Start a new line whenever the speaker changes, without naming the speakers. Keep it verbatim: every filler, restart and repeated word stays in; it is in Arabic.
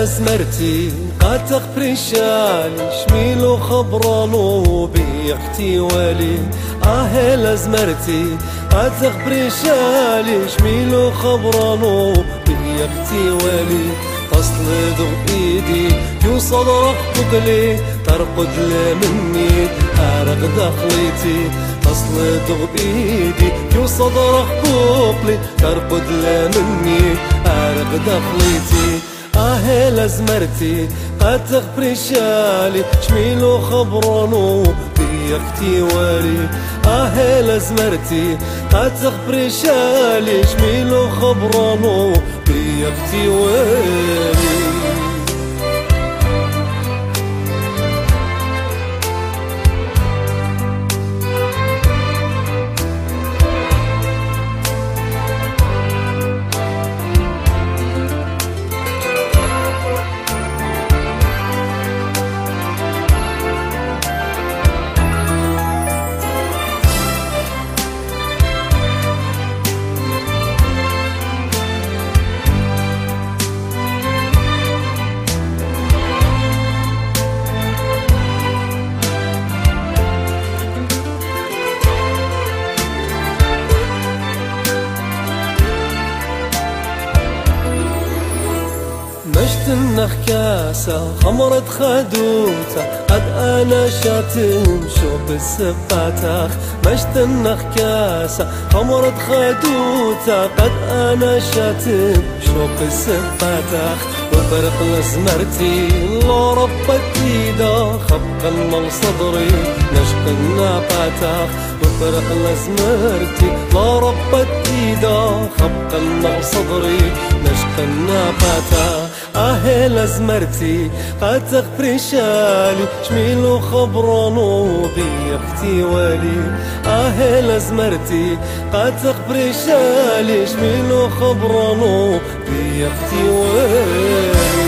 لازمرتي قاتق بريشالي شميلو خبرانو بيختي والي اه لازمرتي قاتق بريشالي شميلو خبرانو بيختي والي تصلد بإيدي يوصل رخبك لي ترقد لا مني أرق دخلتي تصلد بإيدي يوصل رخبك لي ترقد لا مني أرق دخلتي آه لازمرتي قاتق بريشالي شميلو خبرانو بيختي والي آه لازمرتي قاتق بريشالي شميلو خبرانو بيختي والي مشت النخ كاسة خمرت خدوته قد أنا شاتم شوق السفاتاخ مشت النخ كاسة خمرت خدوته قد أنا شاتم شوق السفاتاخ وفرق لازمرتي لو ربت إيدا خبق المو صدري نشق النباتاخ وفرق لازمرتي لو ربت إيدا خبق المو صدري نشق النباتاخ آه لازمرتي قاتق بريشالي شميلو خبرانو بيختي والي آه لازمرتي قاتق بريشالي شميلو خبرانو بيختي والي